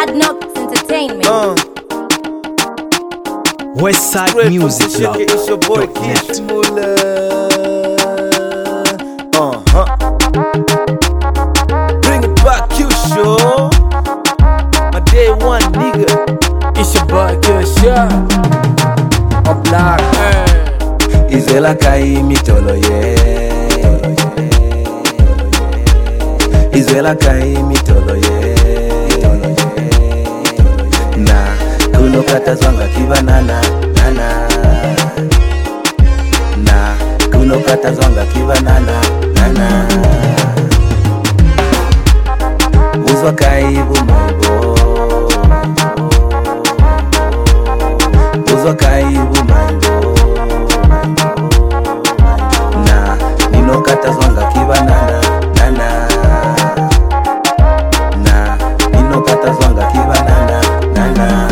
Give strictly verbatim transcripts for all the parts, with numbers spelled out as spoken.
Hard Knocks Entertainment. Uh. Westside Straight Music from Lab. Shake It, it's your boy Keith Muller. Uh-huh. Bring it back, you show. My day one nigga. It's your boy Kesha. A black man. Izela kai mitolo ye. Izela kai mitolo ye. Na kuno kata zwanga kibanana nana. Na kuno kata zwanga kibanana nana. Uzwa kai bumaibo. Uzwa kai bumaibo. Na nino kata zwanga kibanana nana. Na nino kata zwanga kibanana nana.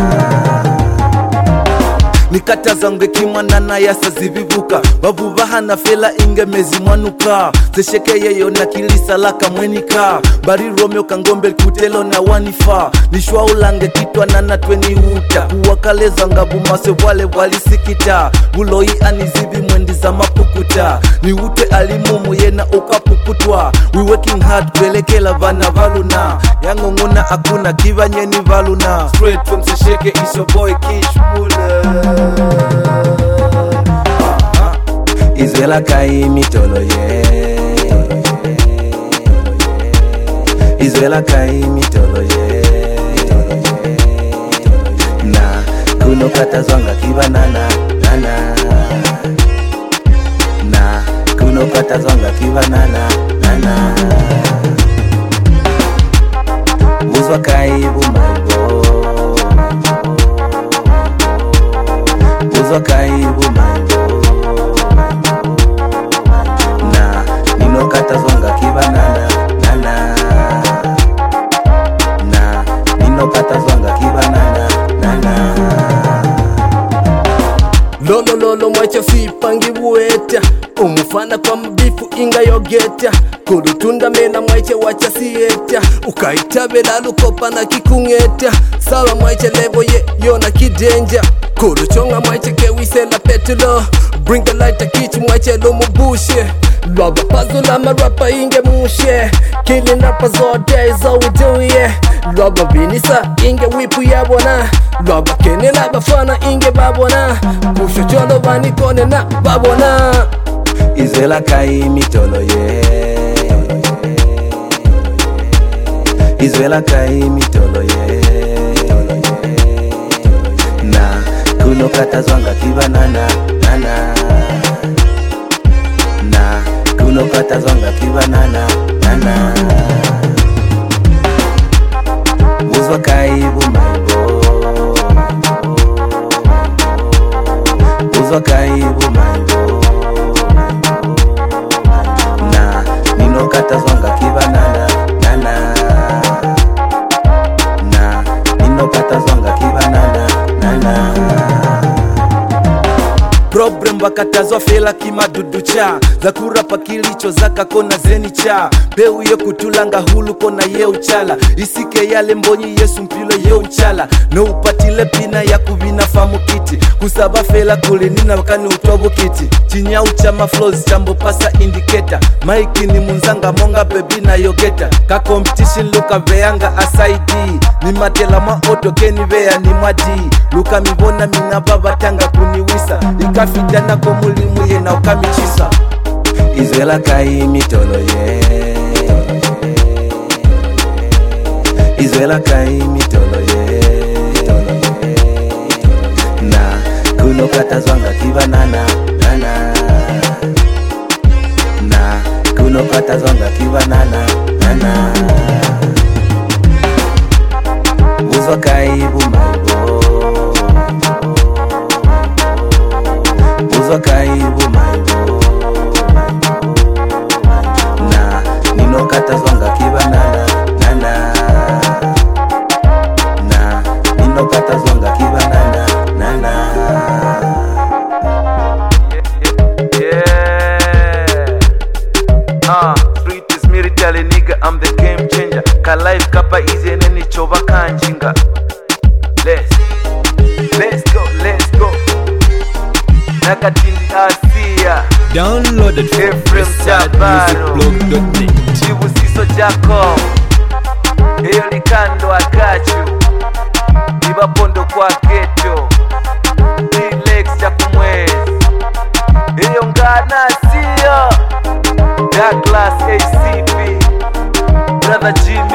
Nikata zange kimwanana yasa zivivuka bavuba hana fela inge mezi mwanuka zesheke yeyo na kilisa laka mwenika bari Romeo kangombe kutelo na wanifa nishwa ulange kitwa nana tweni uta kuwakaleza ngabu mase wale walisikita buloi anizibi mwendi za mapukuta ni ute alimumu yena ukapuputwa we working hard kwelekela vana valuna yangonguna akuna kivanye ni valuna straight from Sesheke is your boy Kish Muller. Izela kai mitolo ye. Izela kai mitolo ye. Na kuno kata zwanga kibanana nana. Na kuno kata zwanga kibanana nana. Uzwa kai bumaibo. Uzwa kai bumaibo. Na nino kata zwanga kibanana nana. Na nino kata zwanga kibanana nana. Lolo lolo mwacha fipangi bueta umufana kwa mbifu inga yogeta kurutunda mena mwacha wacha sieta ukaitabela lukopa na kikungeta sawa mwacha lebo ye yona kidenja kuruchonga mwacha kewisela petulo bring the light akichi mwacha lumubushe Love puzzle I'm a rapper inge mushe killing rappers all day is all we do yeah Love vinisa inge wipu yabona Love kene la bafana inge babona Kusho cholo vani kone na babona Izela kai mitolo ye. Izela kai mitolo ye. Na kuno kata zwanga kibanana nana. Na kuno kata zwanga kibanana nana. Uzwa kai bumaibo. Uzwa kai bumaibo. Na nino kata zwanga kibanana nana. Na nino kata zwanga kibanana nana. Problem bakatazwa fela kimadudu cha zakura pakilicho zaka kona zeni cha peu ye kutulanga hulu kona ye uchala isike yale mbonyi Yesu mpilo ye uchala no upatile pina ya kubina famu kiti kusaba fela kule nina wakani utobu kiti chinya uchama flows chambo pasa indicator maiki ni munzanga monga baby na yogeta ka competition luka veanga asaidi ni matela ma auto keni vea ni madi luka mibona mina baba tanga kuniwisa ikafita na komulimu ye na ukamichisa Izela kai mitolo ye. Izela kai mitolo ye. Na kuno kata zwanga kibanana nana. Na kuno kata zwanga kibanana nana. Uzwa kai bumaibo. Uzwa kai bumaibo. Na nino kata zwanga kibanana nana. Na nino kata zwanga kibanana nana. Yeah, yeah. Ah, street is me tell a nigga I'm the game changer. Ka life kapa easy and any chicho bakanjinga. Let's Let's go, let's go. Nakatindi Asia. Downloaded from Ephraim Jabaro. westsidemusicblog dot net. Chibusiso Jacob. Eyo likando akachu. Ibapondo kwa geto. D-Lex Jakumwezi. Eyo ngana siyo. Douglas A C P. Brother Jim